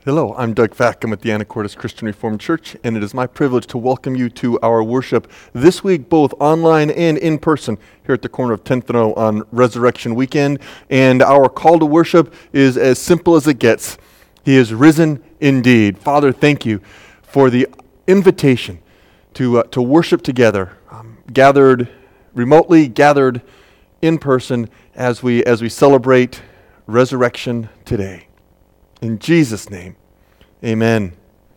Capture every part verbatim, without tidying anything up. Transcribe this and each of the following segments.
Hello, I'm Doug Fack. I'm at the Anacortes Christian Reformed Church, and it is my privilege to welcome you to our worship this week, both online and in person, here at the corner of tenth and O on Resurrection Weekend. And our call to worship is as simple as it gets. He is risen indeed. Father, thank you for the invitation to uh, to worship together, um, gathered remotely, gathered in person, as we as we celebrate resurrection today. In Jesus' name, amen.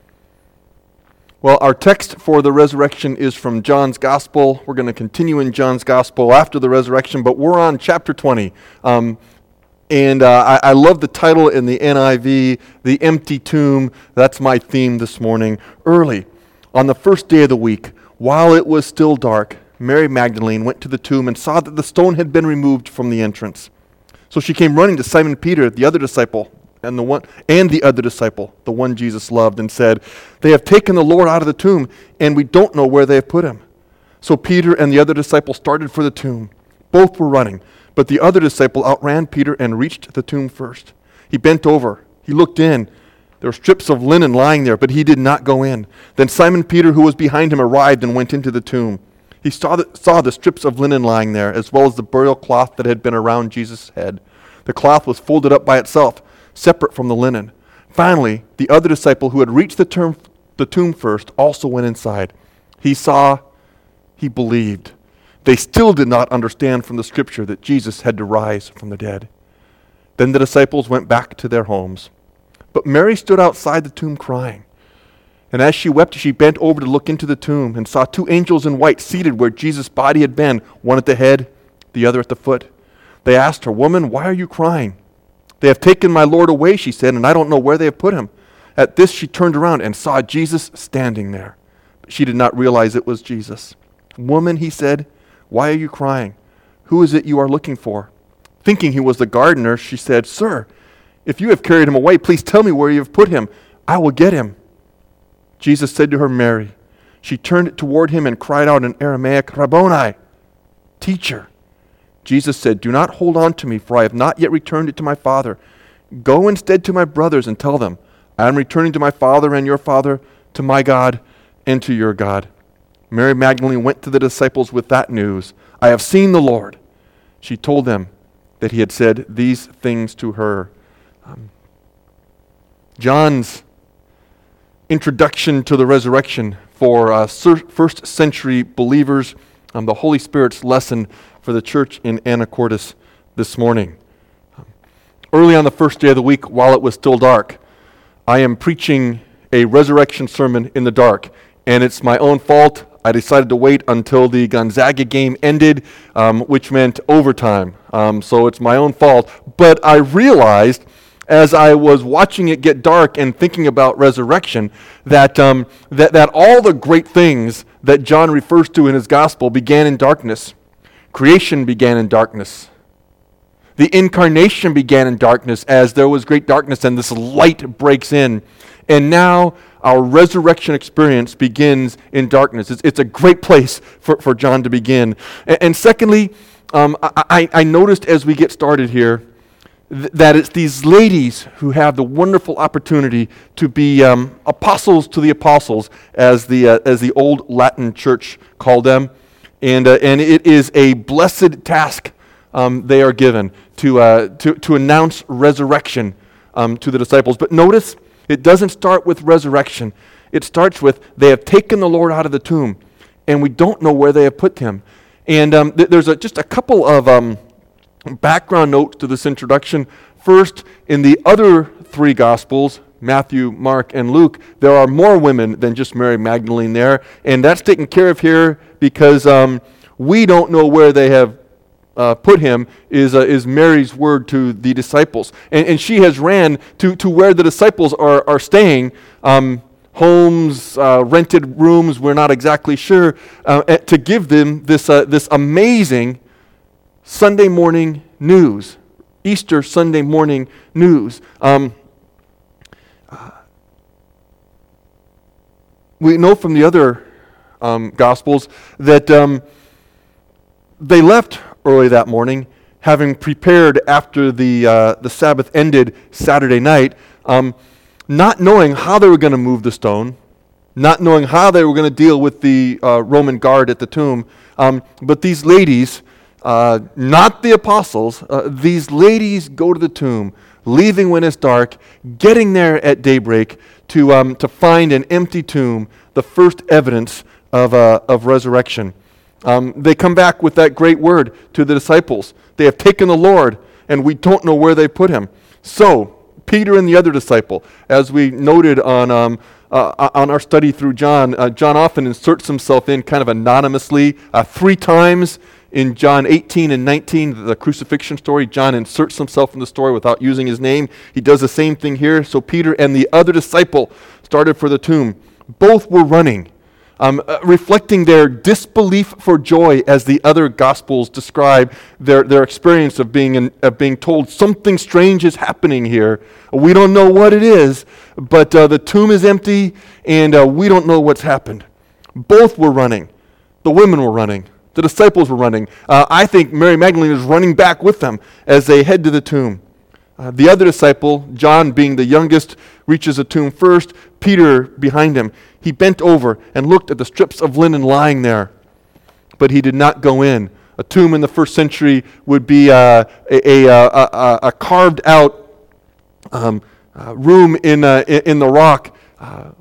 Well, our text for the resurrection is from John's Gospel. We're going to continue in John's Gospel after the resurrection, but we're on chapter twenty. Um, and uh, I, I love the title in the N I V, The Empty Tomb. That's my theme this morning. Early, on the first day of the week, while it was still dark, Mary Magdalene went to the tomb and saw that the stone had been removed from the entrance. So she came running to Simon Peter, the other disciple, and the one and the other disciple, the one Jesus loved, and said, "They have taken the Lord out of the tomb, and we don't know where they have put him." So Peter and the other disciple started for the tomb. Both were running, but the other disciple outran Peter and reached the tomb first. He bent over. He looked in. There were strips of linen lying there, but he did not go in. Then Simon Peter, who was behind him, arrived and went into the tomb. He saw the, saw the strips of linen lying there, as well as the burial cloth that had been around Jesus' head. The cloth was folded up by itself, separate from the linen. Finally, the other disciple who had reached the, term, the tomb first also went inside. He saw, he believed. They still did not understand from the scripture that Jesus had to rise from the dead. Then the disciples went back to their homes. But Mary stood outside the tomb crying. And as she wept, she bent over to look into the tomb and saw two angels in white seated where Jesus' body had been, one at the head, the other at the foot. They asked her, "Woman, why are you crying?" "They have taken my Lord away," she said, "and I don't know where they have put him." At this she turned around and saw Jesus standing there. But she did not realize it was Jesus. "Woman," he said, "why are you crying? Who is it you are looking for?" Thinking he was the gardener, she said, "Sir, if you have carried him away, please tell me where you have put him. I will get him." Jesus said to her, "Mary." She turned toward him and cried out in Aramaic, "Rabboni," teacher. Jesus said, "Do not hold on to me, for I have not yet returned to my Father. Go instead to my brothers and tell them, I am returning to my Father and your Father, to my God and to your God." Mary Magdalene went to the disciples with that news. "I have seen the Lord." She told them that he had said these things to her. Um, John's introduction to the resurrection for uh, first century believers, um, the Holy Spirit's lesson for the church in Anacortes this morning. Um, early on the first day of the week, while it was still dark, I am preaching a resurrection sermon in the dark, and it's my own fault. I decided to wait until the Gonzaga game ended, um, which meant overtime. Um, so it's my own fault. But I realized, as I was watching it get dark and thinking about resurrection, that um, that that all the great things that John refers to in his gospel began in darkness. Creation began in darkness. The incarnation began in darkness as there was great darkness and this light breaks in. And now our resurrection experience begins in darkness. It's, it's a great place for, for John to begin. And, and secondly, um, I, I noticed as we get started here th- that it's these ladies who have the wonderful opportunity to be um, apostles to the apostles, as the uh, as the old Latin church called them. And uh, and it is a blessed task um, they are given to, uh, to to announce resurrection um, to the disciples. But notice, it doesn't start with resurrection. It starts with, they have taken the Lord out of the tomb, and we don't know where they have put him. And um, th- there's a, just a couple of um, background notes to this introduction. First, in the other three Gospels, Matthew, Mark, and Luke, there are more women than just Mary Magdalene there, and that's taken care of here because um, we don't know where they have uh, put him, is uh, is Mary's word to the disciples. And, and she has ran to, to where the disciples are, are staying, um, homes, uh, rented rooms, we're not exactly sure, uh, to give them this uh, this amazing Sunday morning news, Easter Sunday morning news. Um, uh, we know from the other um, Gospels that um, they left early that morning, having prepared after the uh, the Sabbath ended Saturday night. Um, not knowing how they were going to move the stone, not knowing how they were going to deal with the uh, Roman guard at the tomb. Um, but these ladies, uh, not the apostles, uh, these ladies go to the tomb, leaving when it's dark, getting there at daybreak to um, to find an empty tomb, the first evidence of uh, of resurrection. Um, they come back with that great word to the disciples. They have taken the Lord, and we don't know where they put him. So Peter and the other disciple, as we noted on um, uh, on our study through John, uh, John often inserts himself in kind of anonymously. Uh, three times in John eighteen and nineteen, the crucifixion story, John inserts himself in the story without using his name. He does the same thing here. So Peter and the other disciple started for the tomb. Both were running, um, uh, reflecting their disbelief for joy as the other Gospels describe their, their experience of being, in, of being told something strange is happening here. We don't know what it is, but uh, the tomb is empty, and uh, we don't know what's happened. Both were running. The women were running. The disciples were running. Uh, I think Mary Magdalene is running back with them as they head to the tomb. Uh, the other disciple, John being the youngest, reaches the tomb first. Peter behind him. He bent over and looked at the strips of linen lying there, but he did not go in. A tomb in the first century would be uh, a, a, a, a carved out um, uh, room in, uh, in the rock. Uh,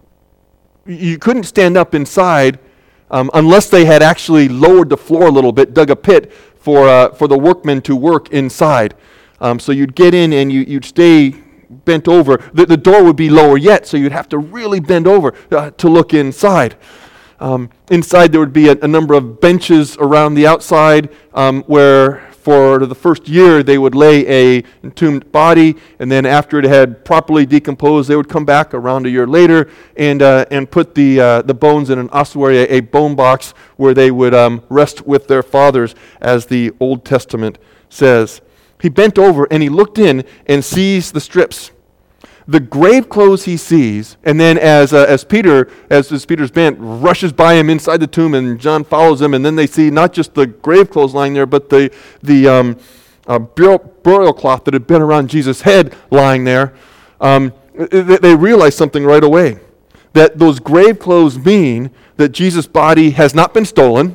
you couldn't stand up inside Um, unless they had actually lowered the floor a little bit, dug a pit for uh, for the workmen to work inside. Um, so you'd get in and you, you'd stay bent over. The, the door would be lower yet, so you'd have to really bend over uh, to look inside. Um, inside there would be a, a number of benches around the outside um, where for the first year they would lay a entombed body, and then after it had properly decomposed, they would come back around a year later and uh, and put the uh, the bones in an ossuary, a, a bone box, where they would um, rest with their fathers, as the Old Testament says. He bent over and he looked in and sees the strips. The grave clothes he sees, and then as uh, as Peter, as, as Peter's bent, rushes by him inside the tomb, and John follows him, and then they see not just the grave clothes lying there, but the the um, uh, burial, burial cloth that had been around Jesus' head lying there. Um, they, they realize something right away, that those grave clothes mean that Jesus' body has not been stolen.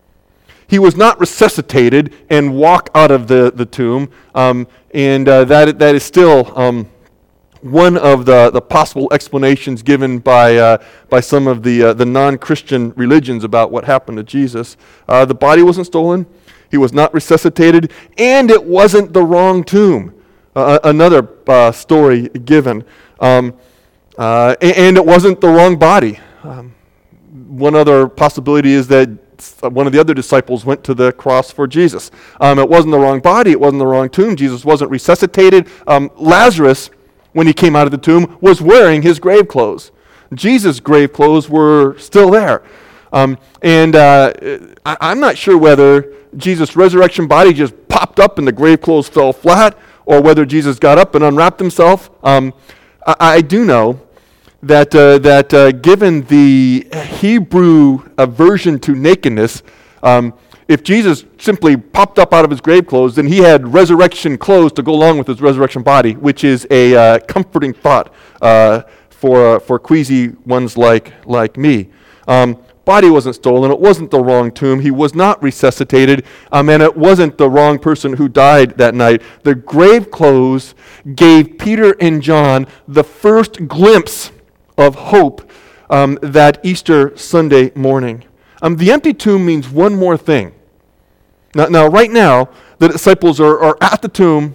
He was not resuscitated and walk out of the, the tomb, um, and uh, that that is still um, one of the, the possible explanations given by uh, by some of the uh, the non-Christian religions about what happened to Jesus. Uh, the body wasn't stolen, he was not resuscitated, and it wasn't the wrong tomb. Uh, another uh, story given, um, uh, and, and it wasn't the wrong body. Um, one other possibility is that one of the other disciples went to the cross for Jesus. Um, it wasn't the wrong body, it wasn't the wrong tomb. Jesus wasn't resuscitated. Um, Lazarus, when he came out of the tomb, was wearing his grave clothes. Jesus' grave clothes were still there. Um, and uh, I, I'm not sure whether Jesus' resurrection body just popped up and the grave clothes fell flat, or whether Jesus got up and unwrapped himself. Um, I, I do know that uh, that uh, given the Hebrew aversion to nakedness, um, if Jesus simply popped up out of his grave clothes, then he had resurrection clothes to go along with his resurrection body, which is a uh, comforting thought uh, for uh, for queasy ones like like me. Um, body wasn't stolen. It wasn't the wrong tomb. He was not resuscitated, um, and it wasn't the wrong person who died that night. The grave clothes gave Peter and John the first glimpse of hope um, that Easter Sunday morning. Um, the empty tomb means one more thing. Now, now right now, the disciples are, are at the tomb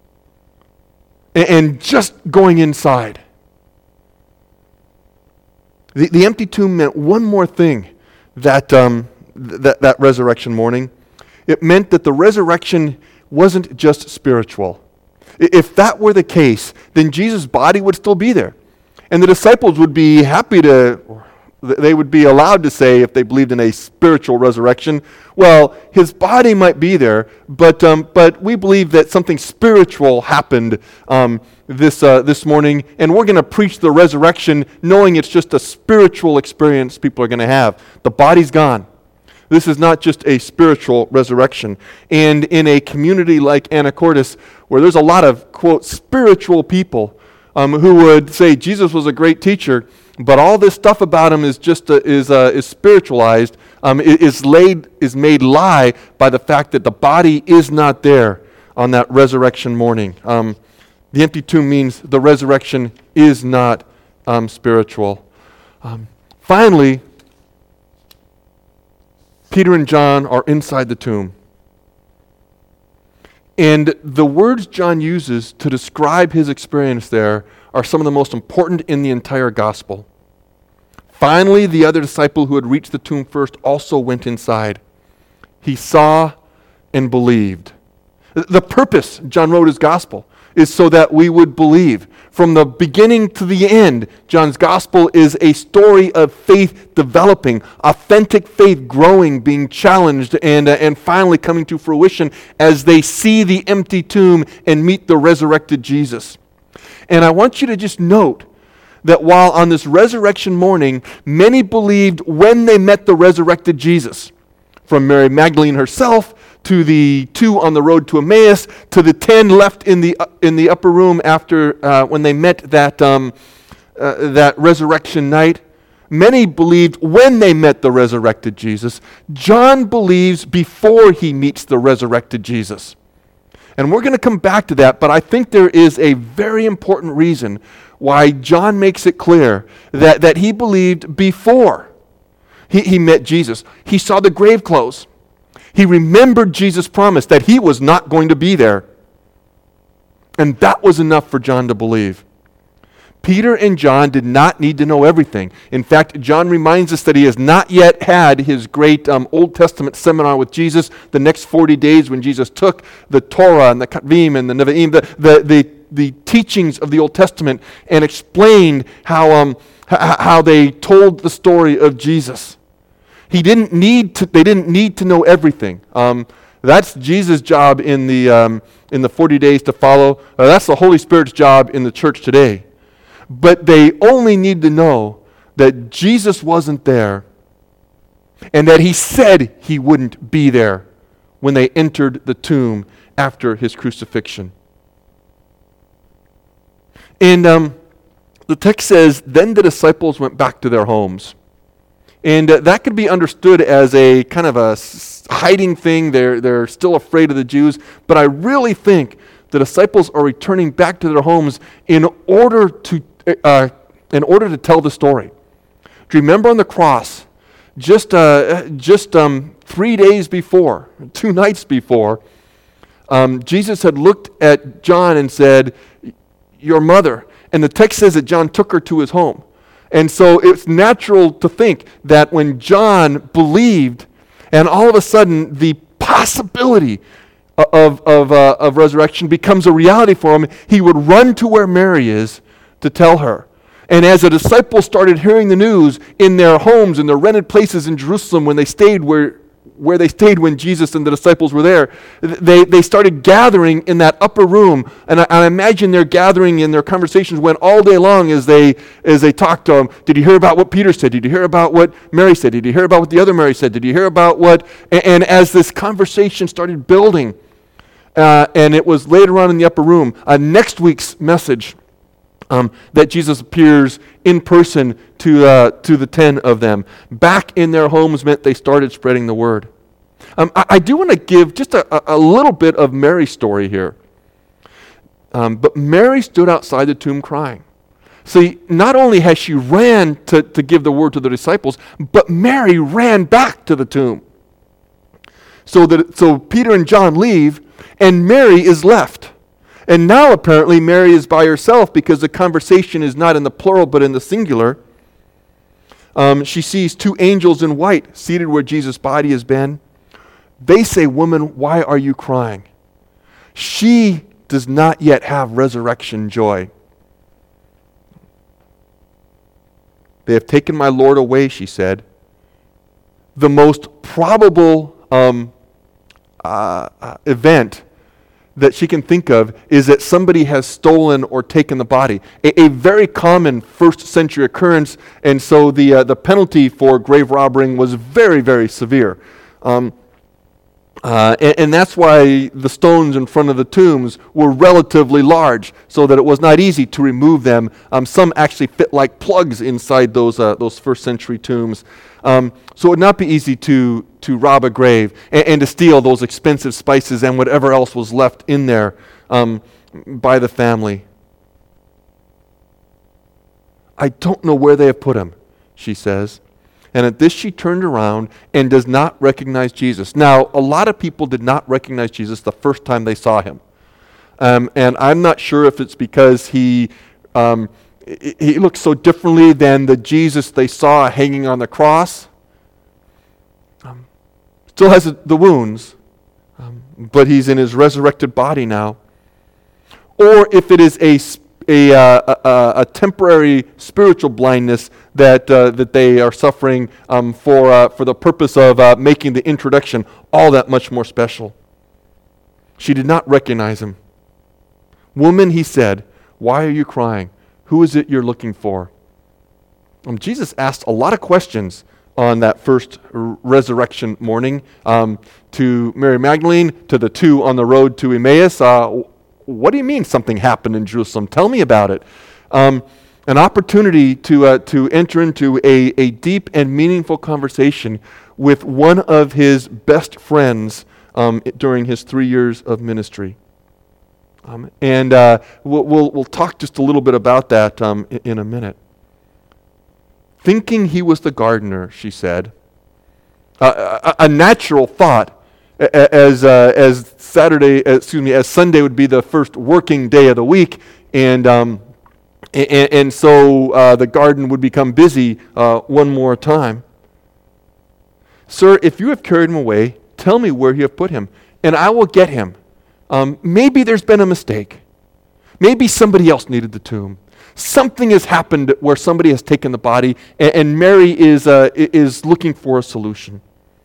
and, and just going inside. The, the empty tomb meant one more thing that, um, th- that, that resurrection morning. It meant that the resurrection wasn't just spiritual. I- If that were the case, then Jesus' body would still be there. And the disciples would be happy to, they would be allowed to say, if they believed in a spiritual resurrection, well, his body might be there, but um, but we believe that something spiritual happened um, this uh, this morning, and we're going to preach the resurrection knowing it's just a spiritual experience people are going to have. The body's gone. This is not just a spiritual resurrection. And in a community like Anacortes, where there's a lot of, quote, spiritual people, um, who would say Jesus was a great teacher, but all this stuff about him is just uh, is uh, is spiritualized, um, is laid is made lie by the fact that the body is not there on that resurrection morning. Um, the empty tomb means the resurrection is not um, spiritual. Um, finally, Peter and John are inside the tomb. And the words John uses to describe his experience there are some of the most important in the entire gospel. Finally, the other disciple who had reached the tomb first also went inside. He saw and believed. The purpose, John wrote his gospel, is so that we would believe. From the beginning to the end, John's gospel is a story of faith developing, authentic faith growing, being challenged, and, uh, and finally coming to fruition as they see the empty tomb and meet the resurrected Jesus. And I want you to just note that while on this resurrection morning, many believed when they met the resurrected Jesus, from Mary Magdalene herself to the two on the road to Emmaus, to the ten left in the uh, in the upper room after uh, when they met that um, uh, that resurrection night. Many believed when they met the resurrected Jesus. John believes before he meets the resurrected Jesus. And we're going to come back to that, but I think there is a very important reason why John makes it clear that, that he believed before he, he met Jesus. He saw the grave clothes. He remembered Jesus' promise that he was not going to be there. And that was enough for John to believe. Peter and John did not need to know everything. In fact, John reminds us that he has not yet had his great um, Old Testament seminar with Jesus, the next forty days when Jesus took the Torah and the Ketuvim and the Nevi'im, the, the, the, the teachings of the Old Testament, and explained how, um, h- how they told the story of Jesus. He didn't need to, they didn't need to know everything. Um, that's Jesus' job in the, um, in the forty days to follow. Uh, that's the Holy Spirit's job in the church today. But they only need to know that Jesus wasn't there and that he said he wouldn't be there when they entered the tomb after his crucifixion. And um, the text says, then the disciples went back to their homes. And uh, that could be understood as a kind of a s- hiding thing. They're, they're still afraid of the Jews. But I really think the disciples are returning back to their homes in order to Uh, in order to tell the story. Do you remember on the cross, just uh, just um, three days before, two nights before, um, Jesus had looked at John and said, your mother. And the text says that John took her to his home. And so it's natural to think that when John believed, and all of a sudden the possibility of, of, uh, of resurrection becomes a reality for him, he would run to where Mary is to tell her. And as the disciples started hearing the news in their homes, in their rented places in Jerusalem, when they stayed where, where they stayed when Jesus and the disciples were there, they, they started gathering in that upper room. And I, I imagine their gathering and their conversations went all day long as they as they talked to them. Did you hear about what Peter said? Did you hear about what Mary said? Did you hear about what the other Mary said? Did you hear about what... And, and as this conversation started building, uh, and it was later on in the upper room, uh, next week's message, Um, that Jesus appears in person to uh, to the ten of them. Back in their homes meant they started spreading the word. Um, I, I do want to give just a, a little bit of Mary's story here. Um, but Mary stood outside the tomb crying. See, not only has she ran to, to give the word to the disciples, but Mary ran back to the tomb. So that so Peter and John leave, and Mary is left. And now apparently Mary is by herself because the conversation is not in the plural but in the singular. Um, she sees two angels in white seated where Jesus' body has been. They say, "Woman, why are you crying?" She does not yet have resurrection joy. "They have taken my Lord away," she said. The most probable um, uh, uh, event that she can think of is that somebody has stolen or taken the body. A, a very common first century occurrence, and so the uh, the penalty for grave robbing was very, very severe. Um, Uh, and, and that's why the stones in front of the tombs were relatively large, so that it was not easy to remove them. Um, some actually fit like plugs inside those uh, those first century tombs. Um, so it would not be easy to to rob a grave and, and to steal those expensive spices and whatever else was left in there um, by the family. I don't know where they have put him, she says. And at this she turned around and does not recognize Jesus. Now, a lot of people did not recognize Jesus the first time they saw him. Um, and I'm not sure if it's because he um, he looks so differently than the Jesus they saw hanging on the cross. Um, still has the wounds, um, but he's in his resurrected body now. Or if it is a A, uh, a, a temporary spiritual blindness that uh, that they are suffering um, for uh, for the purpose of uh, making the introduction all that much more special. She did not recognize him. "Woman," he said, "why are you crying? Who is it you're looking for?" Um, Jesus asked a lot of questions on that first r- resurrection morning um, to Mary Magdalene, to the two on the road to Emmaus. Uh, What do you mean something happened in Jerusalem? Tell me about it. Um, an opportunity to uh, to enter into a, a deep and meaningful conversation with one of his best friends um, during his three years of ministry. Um, and uh, we'll, we'll we'll talk just a little bit about that um, in, in a minute. Thinking he was the gardener, she said, uh, a, a natural thought. As uh, as Saturday, excuse me, as Sunday would be the first working day of the week, and um, and, and so uh, the garden would become busy uh, one more time. "Sir, if you have carried him away, tell me where you have put him, and I will get him. Um, maybe there's been a mistake. Maybe somebody else needed the tomb. Something has happened where somebody has taken the body, and, and Mary is uh, is looking for a solution."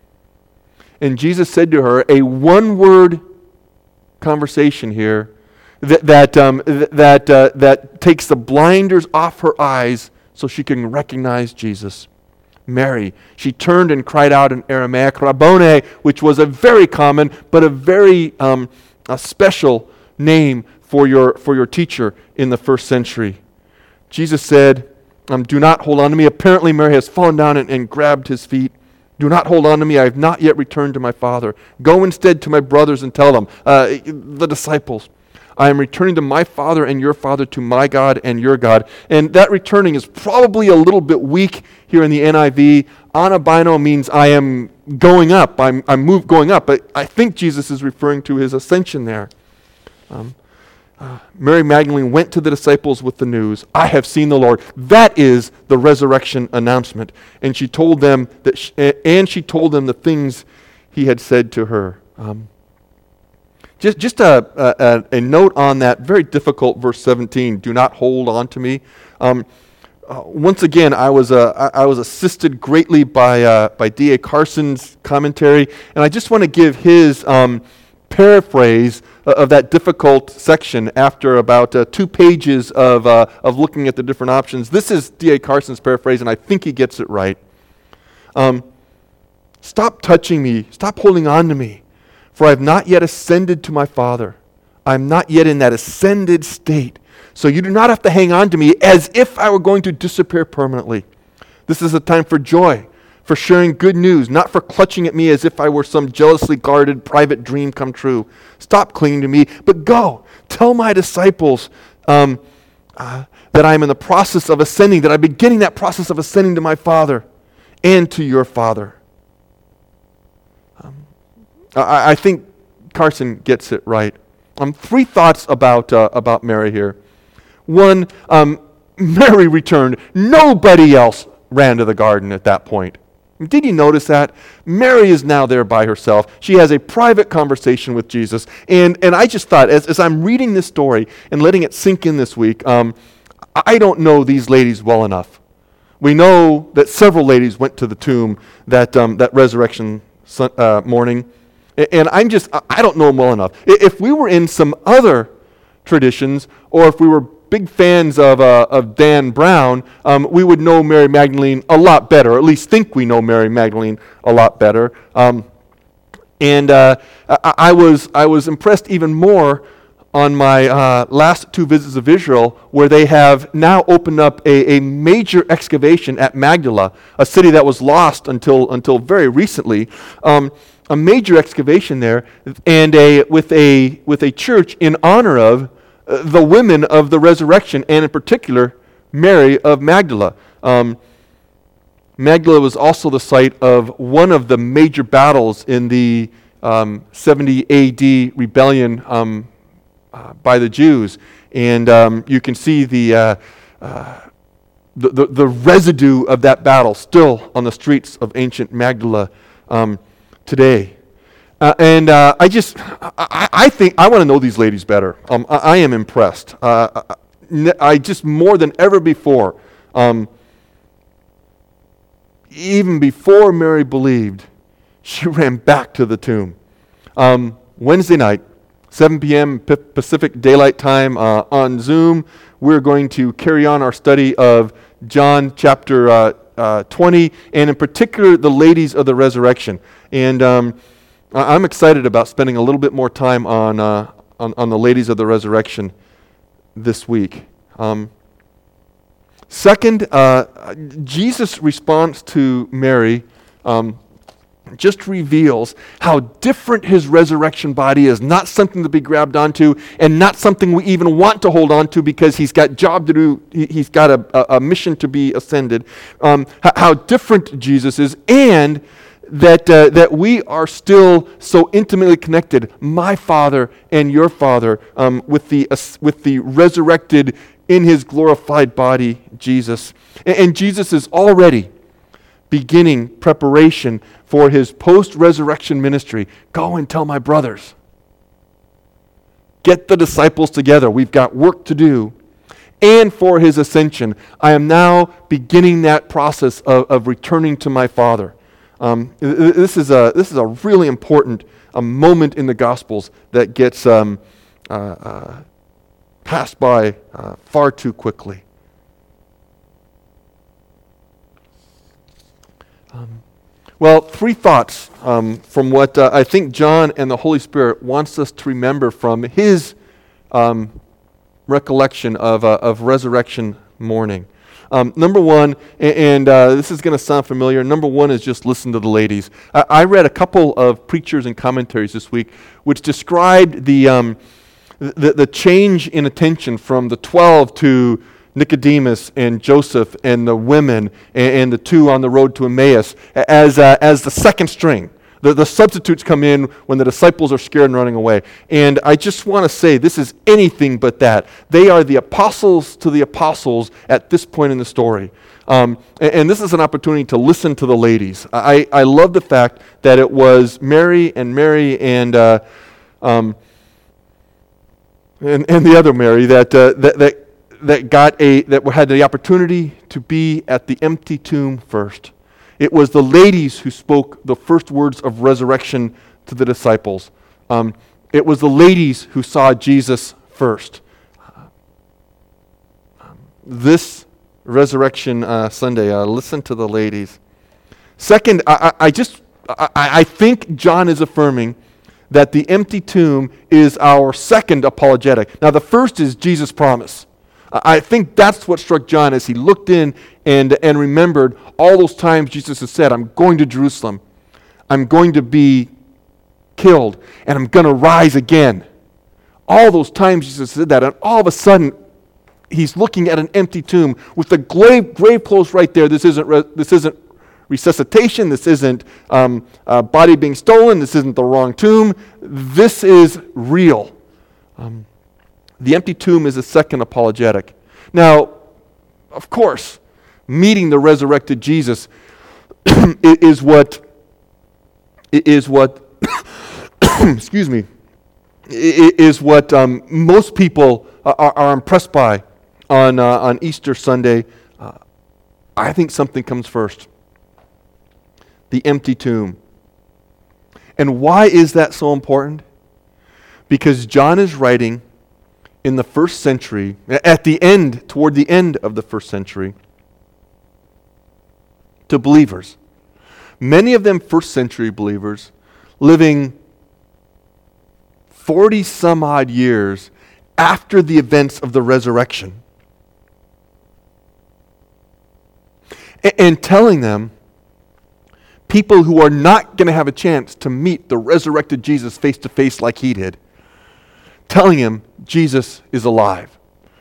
And Jesus said to her, a one-word conversation here that that um, th- that uh, that takes the blinders off her eyes so she can recognize Jesus. "Mary." She turned and cried out in Aramaic, "Rabboni," which was a very common but a very um, a special name for your for your teacher in the first century. Jesus said, um, "Do not hold on to me." Apparently, Mary has fallen down and, and grabbed his feet. "Do not hold on to me. I have not yet returned to my Father. Go instead to my brothers and tell them," uh, the disciples, "I am returning to my Father and your Father, to my God and your God." And that returning is probably a little bit weak here in the N I V. Anabino means I am going up. I'm, I'm move, going up. But I think Jesus is referring to his ascension there. Um, Uh, Mary Magdalene went to the disciples with the news, "I have seen the Lord." That is the resurrection announcement. And she told them that, she, and she told them the things he had said to her. Um, just just a, a, a note on that very difficult verse seventeen. "Do not hold on to me." Um, uh, once again, I was uh, I, I was assisted greatly by uh, by D A Carson's commentary, and I just want to give his um, paraphrase of that difficult section after about uh, two pages of uh, of looking at the different options. This is D A Carson's paraphrase, and I think he gets it right. Um, "Stop touching me. Stop holding on to me, for I have not yet ascended to my Father. I am not yet in that ascended state. So you do not have to hang on to me as if I were going to disappear permanently. This is a time for joy, for sharing good news, not for clutching at me as if I were some jealously guarded private dream come true. Stop clinging to me, but go. Tell my disciples um, uh, that I am in the process of ascending, that I'm beginning that process of ascending to my Father and to your Father." Um, I, I think Carson gets it right. Um, three thoughts about uh, about Mary here. One, um, Mary returned. Nobody else ran to the garden at that point. Did you notice that? Mary is now there by herself. She has a private conversation with Jesus. And and I just thought, as, as I'm reading this story and letting it sink in this week, um, I don't know these ladies well enough. We know that several ladies went to the tomb that um, that resurrection uh, morning. And I'm just, I don't know them well enough. If we were in some other traditions, or if we were big fans of uh, of Dan Brown, um, we would know Mary Magdalene a lot better, or at least think we know Mary Magdalene a lot better. Um, And uh, I, I was I was impressed even more on my uh, last two visits of Israel, where they have now opened up a, a major excavation at Magdala, a city that was lost until until very recently. Um, a major excavation there, and a with a with a church in honor of uh, the women of the resurrection, and in particular Mary of Magdala. Um, Magdala was also the site of one of the major battles in the um, seventy A D rebellion um, uh, by the Jews, and um, you can see the, uh, uh, the, the the residue of that battle still on the streets of ancient Magdala um, today. Uh, and uh, I just, I, I think I want to know these ladies better. Um, I, I am impressed. Uh, I, I just more than ever before. Um, Even before Mary believed, she ran back to the tomb. Um, Wednesday night, seven p.m. P- Pacific Daylight Time uh, on Zoom, we're going to carry on our study of John chapter uh, uh, twenty, and in particular, the ladies of the resurrection. And um, I- I'm excited about spending a little bit more time on, uh, on, on the ladies of the resurrection this week. Um, Second, uh, Jesus' response to Mary um, just reveals how different his resurrection body is. Not something to be grabbed onto, and not something we even want to hold on to because he's got job to do. He, he's got a, a, a mission to be ascended. Um, how, how different Jesus is, and that uh, that we are still so intimately connected, my Father and your Father, um, with the uh, with the resurrected, in his glorified body, Jesus. And, and Jesus is already beginning preparation for his post-resurrection ministry. Go and tell my brothers. Get the disciples together. We've got work to do. And for his ascension, I am now beginning that process of, of returning to my Father. Um, this is a this is a really important a moment in the Gospels that gets um, uh, uh, passed by uh, far too quickly. Um, well, three thoughts um, from what uh, I think John and the Holy Spirit wants us to remember from his um, recollection of, uh, of resurrection morning. Um, number one, and, and uh, this is going to sound familiar, number one is just listen to the ladies. I, I read a couple of preachers and commentaries this week which described the um, The, the change in attention from the twelve to Nicodemus and Joseph and the women and, and the two on the road to Emmaus as uh, as the second string. The, the substitutes come in when the disciples are scared and running away. And I just want to say this is anything but that. They are the apostles to the apostles at this point in the story. Um, and, and this is an opportunity to listen to the ladies. I, I love the fact that it was Mary and Mary and uh, um, And, and the other Mary that, uh, that that that got a that had the opportunity to be at the empty tomb first. It was the ladies who spoke the first words of resurrection to the disciples. Um, it was the ladies who saw Jesus first. Um, this Resurrection uh, Sunday, uh, listen to the ladies. Second, I, I, I just I, I think John is affirming that the empty tomb is our second apologetic. Now, the first is Jesus' promise. I think that's what struck John as he looked in and, and remembered all those times Jesus has said, I'm going to Jerusalem. I'm going to be killed, and I'm going to rise again. All those times Jesus said that, and all of a sudden, he's looking at an empty tomb with the grave, grave clothes right there. This isn't, re, this isn't resuscitation. This isn't um, a body being stolen. This isn't the wrong tomb. This is real. Um, the empty tomb is a second apologetic. Now, of course, meeting the resurrected Jesus is what is what excuse me is what um, most people are, are impressed by on uh, on Easter Sunday. Uh, I think something comes first. The empty tomb. And why is that so important? Because John is writing in the first century, at the end, toward the end of the first century, to believers. Many of them first century believers living forty some odd years after the events of the resurrection, and, and telling them, people who are not going to have a chance to meet the resurrected Jesus face to face like he did, telling him Jesus is alive.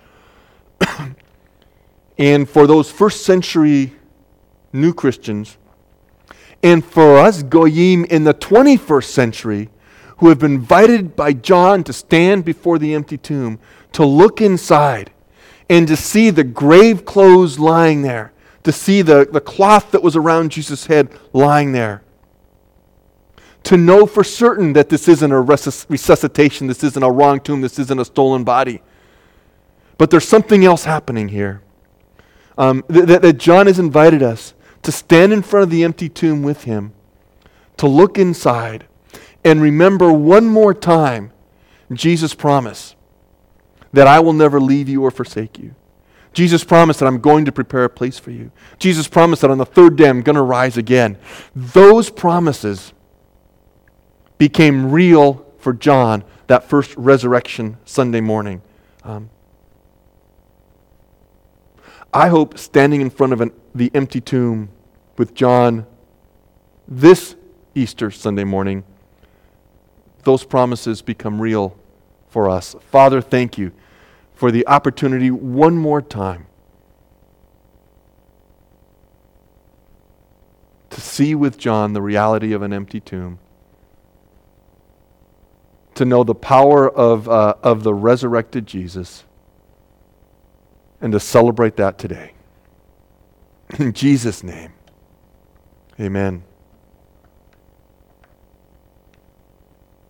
And for those first century new Christians, and for us Goyim in the twenty-first century, who have been invited by John to stand before the empty tomb, to look inside and to see the grave clothes lying there, to see the, the cloth that was around Jesus' head lying there, to know for certain that this isn't a resus- resuscitation, this isn't a wrong tomb, this isn't a stolen body. But there's something else happening here. Um, th- that, that John has invited us to stand in front of the empty tomb with him, to look inside, and remember one more time Jesus' promise that I will never leave you or forsake you. Jesus promised that I'm going to prepare a place for you. Jesus promised that on the third day I'm going to rise again. Those promises became real for John that first resurrection Sunday morning. Um, I hope standing in front of an, the empty tomb with John this Easter Sunday morning, those promises become real for us. Father, thank you for the opportunity one more time to see with John the reality of an empty tomb, to know the power of, uh, of the resurrected Jesus, and to celebrate that today. In Jesus' name, amen.